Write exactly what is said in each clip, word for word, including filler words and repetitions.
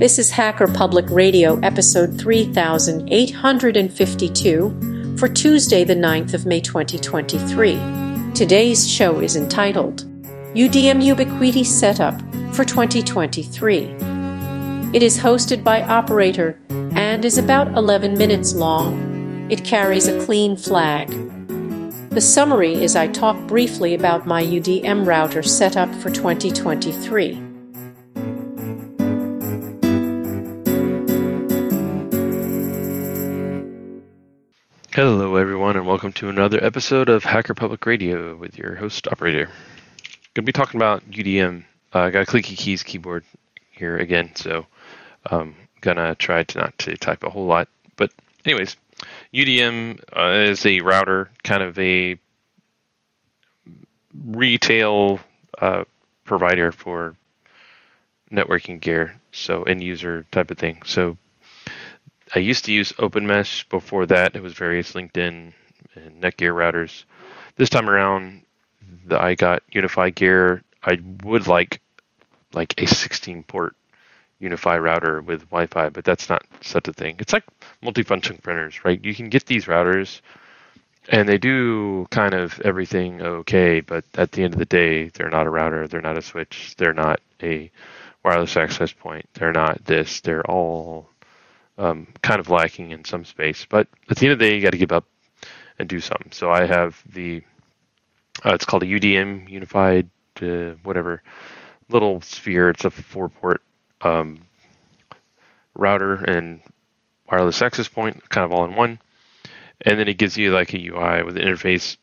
This is Hacker Public Radio, episode three thousand eight hundred fifty-two, for Tuesday, the ninth of May twenty twenty-three. Today's show is entitled, U D M Ubiquiti Setup for twenty twenty-three. It is hosted by Operator and is about eleven minutes long. It carries a clean flag. The summary is I talk briefly about my U D M router setup for twenty twenty-three. Hello everyone and welcome to another episode of Hacker Public Radio with your host Operator. Going to be talking about U D M. Uh, I got a clicky keys keyboard here again, so I'm gonna try to not to type a whole lot. But anyways, U D M uh, is a router, kind of a retail uh, provider for networking gear, so end user type of thing. So I used to use OpenMesh. Before that, it was various LinkedIn and Netgear routers. This time around, the, I got UniFi Gear. I would like like a sixteen port UniFi router with Wi-Fi, but that's not such a thing. It's like multifunction printers, right? You can get these routers, and they do kind of everything okay, but at the end of the day, they're not a router. They're not a switch. They're not a wireless access point. They're not this. They're all Um, kind of lacking in some space, but at the end of the day, you got to give up and do something. So I have the, uh, it's called a U D M, Unified, uh, whatever, little sphere. It's a four port um, router and wireless access point, kind of all in one. And then it gives you like a U I with an interface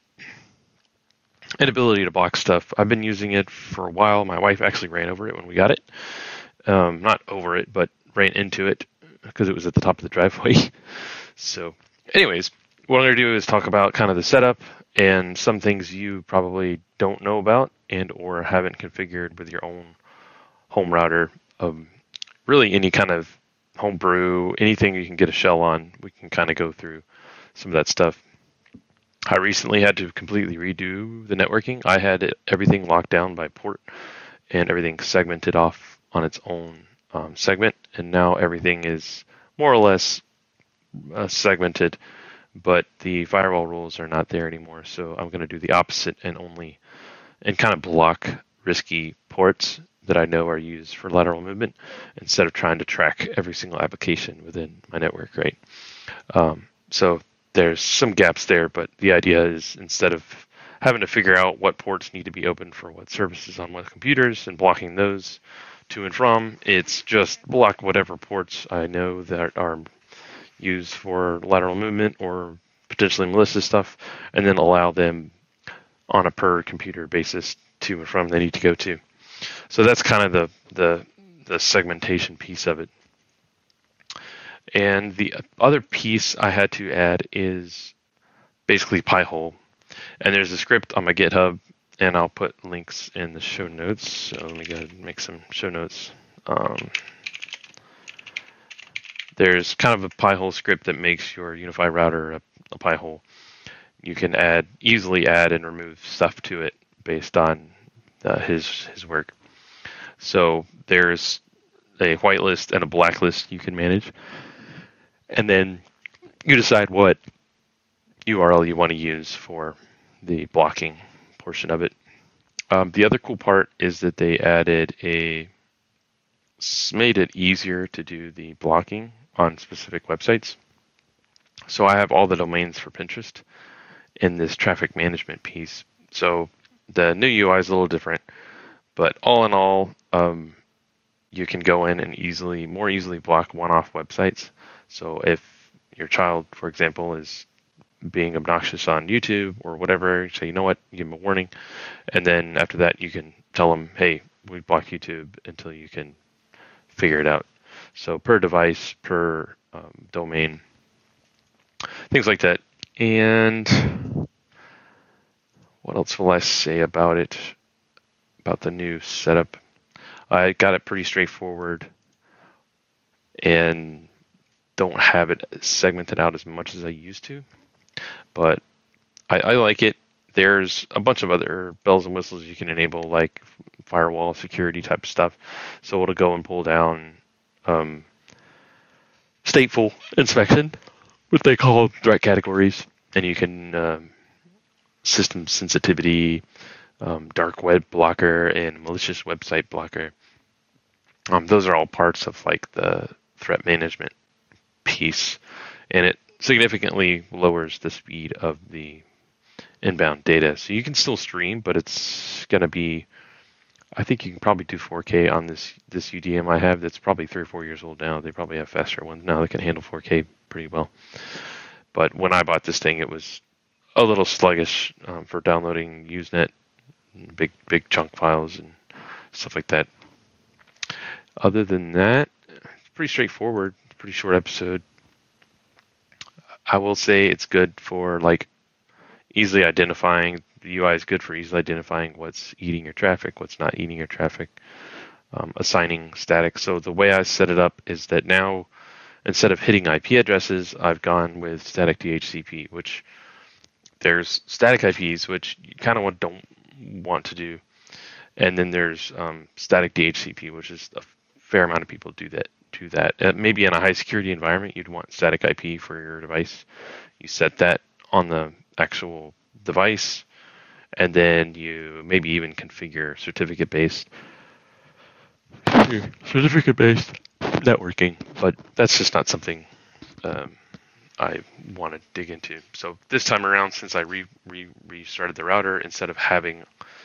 and ability to block stuff. I've been using it for a while. My wife actually ran over it when we got it. Um, not over it, but ran into it, because it was at the top of the driveway. So anyways, what I'm going to do is talk about kind of the setup and some things you probably don't know about and or haven't configured with your own home router. Um, really any kind of homebrew, anything you can get a shell on, we can kind of go through some of that stuff. I recently had to completely redo the networking. I had it, everything locked down by port and everything segmented off on its own Um, segment, and now everything is more or less uh, segmented, but the firewall rules are not there anymore. So I'm going to do the opposite and only and kind of block risky ports that I know are used for lateral movement instead of trying to track every single application within my network, right? Um, so there's some gaps there, but the idea is instead of having to figure out what ports need to be open for what services on what computers and blocking those to and from, it's just block whatever ports I know that are used for lateral movement or potentially malicious stuff, and then allow them on a per computer basis to and from they need to go to. So that's kind of the the, the segmentation piece of it. And the other piece I had to add is basically Pi-hole. And there's a script on my GitHub, and I'll put links in the show notes. So let me go ahead and make some show notes. Um, there's kind of a Pi-hole script that makes your UniFi router a, a Pi-hole. You can add easily add and remove stuff to it based on uh, his his work. So there's a whitelist and a blacklist you can manage, and then you decide what U R L you want to use for the blocking portion of it. Um, the other cool part is that they added a, made it easier to do the blocking on specific websites. So I have all the domains for Pinterest in this traffic management piece. So the new U I is a little different, but all in all, um, you can go in and easily, more easily block one-off websites. So if your child, for example, is being obnoxious on YouTube or whatever, so you know what, give them a warning, and then after that you can tell them, hey, we block YouTube until you can figure it out. So per device, per um, domain, things like that. And what else will I say about it, about the new setup? I got it pretty straightforward and don't have it segmented out as much as I used to. But I, I like it. There's a bunch of other bells and whistles you can enable, like firewall security type stuff. So it'll go and pull down um, stateful inspection, what they call threat categories, and you can um, system sensitivity, um, dark web blocker, and malicious website blocker. Um, those are all parts of like the threat management piece, and it significantly lowers the speed of the inbound data. So you can still stream, but it's going to be, I think you can probably do four K on this this U D M I have that's probably three or four years old now. They probably have faster ones now that can handle four K pretty well. But when I bought this thing, it was a little sluggish um, for downloading Usenet, big big chunk files and stuff like that. Other than that, it's pretty straightforward. It's a pretty short episode. I will say it's good for like easily identifying. The U I is good for easily identifying what's eating your traffic, what's not eating your traffic, um, assigning static. So the way I set it up is that now, instead of hitting I P addresses, I've gone with static D H C P, which there's static I Ps, which you kind of don't want to do. And then there's um, static D H C P, which is a fair amount of people do that. Do that. Uh, maybe in a high security environment, you'd want static I P for your device. You set that on the actual device, and then you maybe even configure certificate-based certificate-based networking. But that's just not something um, I want to dig into. So this time around, since I re, re restarted the router, instead of having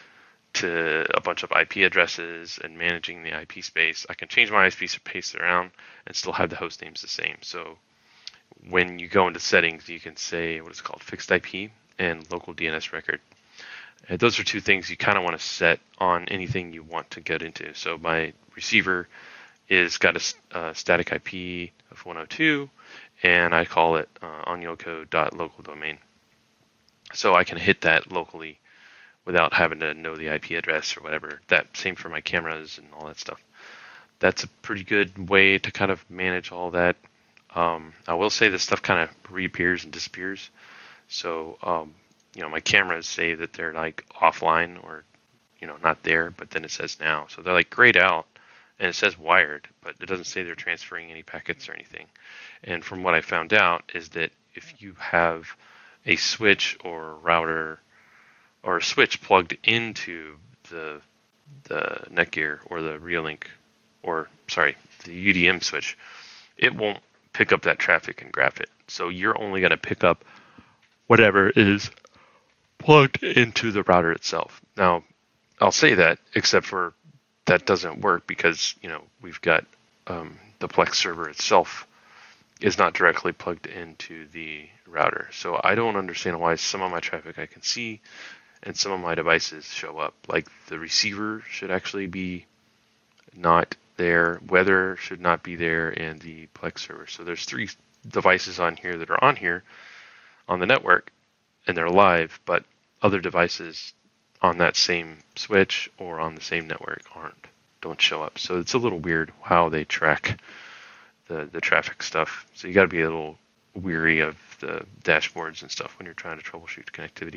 to a bunch of I P addresses and managing the I P space, I can change my I P space around and still have the host names the same. So when you go into settings, you can say what is called fixed I P and local D N S record. And those are two things you kind of want to set on anything you want to get into. So my receiver is got a uh, static I P of one oh two, and I call it uh, onyoko.localdomain. So I can hit that locally without having to know the I P address or whatever. That same for my cameras and all that stuff. That's a pretty good way to kind of manage all that. Um, I will say this stuff kind of reappears and disappears. So, um, you know, my cameras say that they're like offline or, you know, not there, but then it says now. So they're like grayed out and it says wired, but it doesn't say they're transferring any packets or anything. And from what I found out is that if you have a switch or router or a switch plugged into the the Netgear or the Reolink, or sorry, the U D M switch, it won't pick up that traffic and graph it. So you're only going to pick up whatever is plugged into the router itself. Now, I'll say that, except for that doesn't work because, you know, we've got um, the Plex server itself is not directly plugged into the router. So I don't understand why some of my traffic I can see and some of my devices show up. Like the receiver should actually be not there, weather should not be there, and the Plex server. So there's three devices on here that are on here on the network, and they're live, but other devices on that same switch or on the same network aren't, don't show up. So it's a little weird how they track the, the traffic stuff. So you got to be a little weary of the dashboards and stuff when you're trying to troubleshoot connectivity.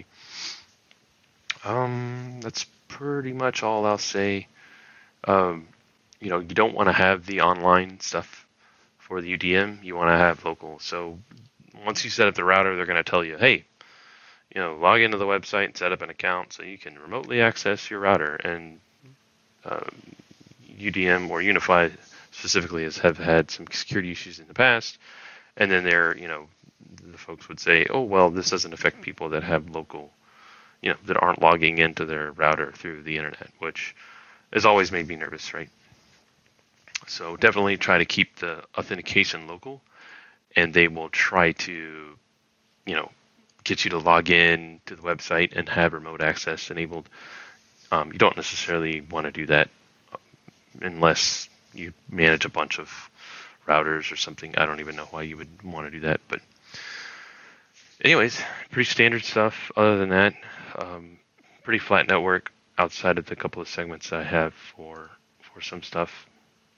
Um, that's pretty much all I'll say. Um, you know, you don't want to have the online stuff for the U D M. You want to have local. So once you set up the router, they're going to tell you, hey, you know, log into the website and set up an account so you can remotely access your router. And uh, U D M or Unify specifically has have had some security issues in the past. And then they're, you know, the folks would say, oh, well, this doesn't affect people that have local, you know, that aren't logging into their router through the internet, which has always made me nervous, right? So definitely try to keep the authentication local, and they will try to, you know, get you to log in to the website and have remote access enabled. Um, you don't necessarily want to do that unless you manage a bunch of routers or something. I don't even know why you would want to do that, but anyways, pretty standard stuff. Other than that, um, pretty flat network outside of the couple of segments I have for for some stuff.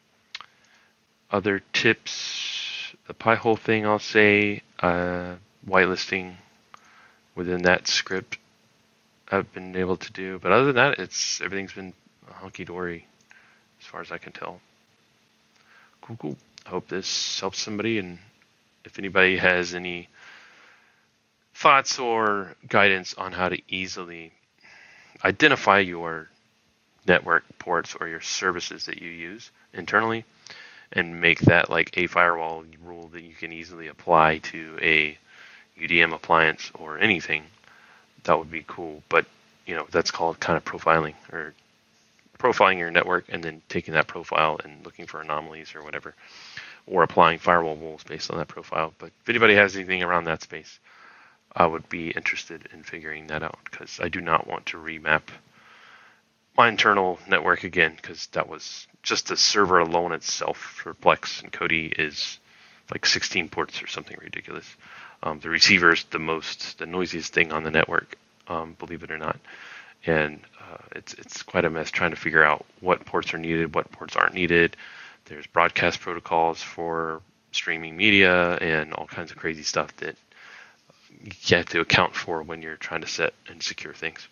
Other tips, the Pi-hole thing, I'll say, uh, whitelisting within that script I've been able to do. But other than that, it's everything's been hunky-dory as far as I can tell. cool, cool. I hope this helps somebody, and if anybody has any thoughts or guidance on how to easily identify your network ports or your services that you use internally and make that like a firewall rule that you can easily apply to a U D M appliance or anything, that would be cool. But, you know, that's called kind of profiling, or profiling your network and then taking that profile and looking for anomalies or whatever, or applying firewall rules based on that profile. But if anybody has anything around that space, I would be interested in figuring that out, because I do not want to remap my internal network again, because that was just the server alone itself for Plex and Kodi is like sixteen ports or something ridiculous. Um, the receiver is the most, the noisiest thing on the network, um, believe it or not. And uh, it's it's quite a mess trying to figure out what ports are needed, what ports aren't needed. There's broadcast protocols for streaming media and all kinds of crazy stuff that you have to account for when you're trying to set and secure things.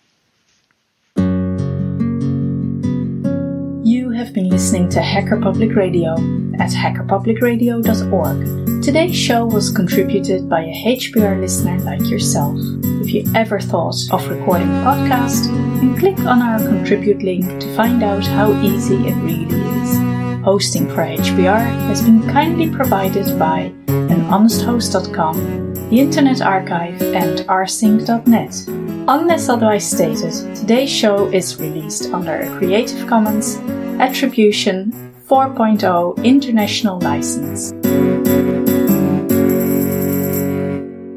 You have been listening to Hacker Public Radio at hacker public radio dot org. Today's show was contributed by a H P R listener like yourself. If you ever thought of recording a podcast, then click on our contribute link to find out how easy it really is. Hosting for H P R has been kindly provided by an honest host dot com, the Internet Archive, and r sync dot net. Unless otherwise stated, today's show is released under a Creative Commons Attribution four point oh International License.